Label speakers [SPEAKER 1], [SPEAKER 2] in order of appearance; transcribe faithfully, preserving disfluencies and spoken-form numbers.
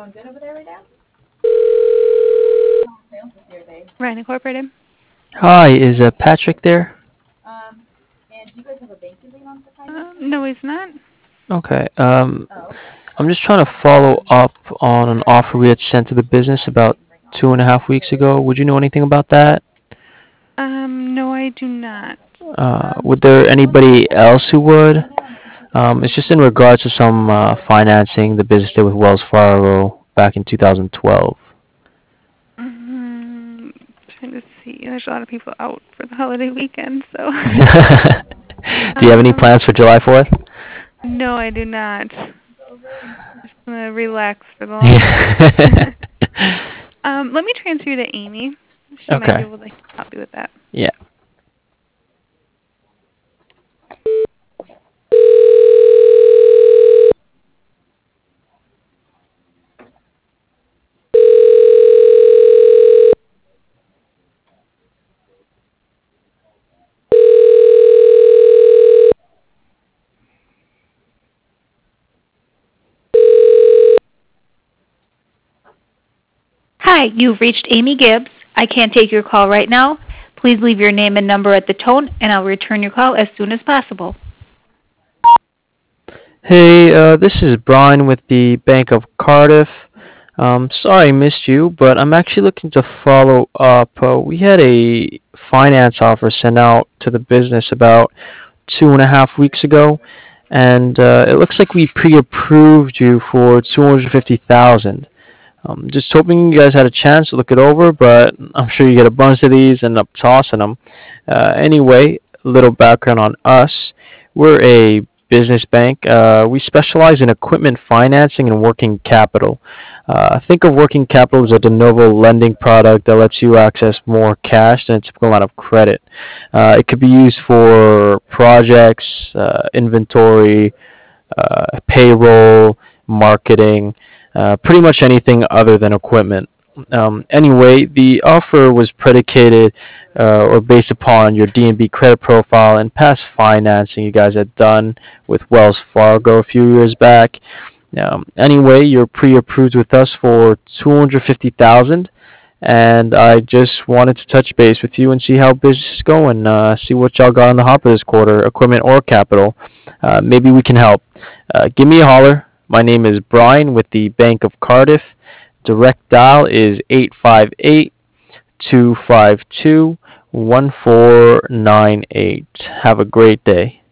[SPEAKER 1] Ryan Incorporated.
[SPEAKER 2] Hi, is uh, Patrick there?
[SPEAKER 1] Uh, no, he's not.
[SPEAKER 2] Okay. Um, I'm just trying to follow up on an offer we had sent to the business about two and a half weeks ago. Would you know anything about that?
[SPEAKER 1] Um, no, I do not.
[SPEAKER 2] Uh, would there anybody else who would? Um, it's just in regards to some uh, financing the business did with Wells Fargo back in two thousand twelve.
[SPEAKER 1] Um, trying to see. There's a lot of people out for the holiday weekend, so.
[SPEAKER 2] Do you have any
[SPEAKER 1] um,
[SPEAKER 2] plans for July fourth?
[SPEAKER 1] no, I do not. Just gonna relax for the long weekend. um, let me transfer you to Amy. She might be
[SPEAKER 2] Okay.
[SPEAKER 1] able to help you with that.
[SPEAKER 2] Yeah.
[SPEAKER 3] Hi, you've reached Amy Gibbs. I can't take your call right now. Please leave your name and number at the tone, and I'll return your call as soon as possible.
[SPEAKER 2] Hey, uh, this is Brian with the Bank of Cardiff. Um, sorry I missed you, but I'm actually looking to follow up. Uh, we had a finance offer sent out to the business about two and a half weeks ago, and uh, it looks like we pre-approved you for two hundred fifty thousand. Um, just hoping you guys had a chance to look it over, but I'm sure you get a bunch of these and end up tossing them. Uh, anyway, a little background on us. We're a business bank. Uh, we specialize in equipment financing and working capital. Uh, think of working capital as a de novo lending product that lets you access more cash than a typical line of credit. Uh, it could be used for projects, uh, inventory, uh, payroll, marketing, uh, pretty much anything other than equipment. Um, anyway, the offer was predicated uh, or based upon your D N B credit profile and past financing you guys had done with Wells Fargo a few years back. Um, anyway, you're pre-approved with us for two hundred fifty thousand, and I just wanted to touch base with you and see how business is going. Uh, see what y'all got on the hopper this quarter, equipment or capital. Uh, maybe we can help. Uh, give me a holler. My name is Brian with the Bank of Cardiff. Direct dial is eight five eight, two five two, one four nine eight. Have a great day.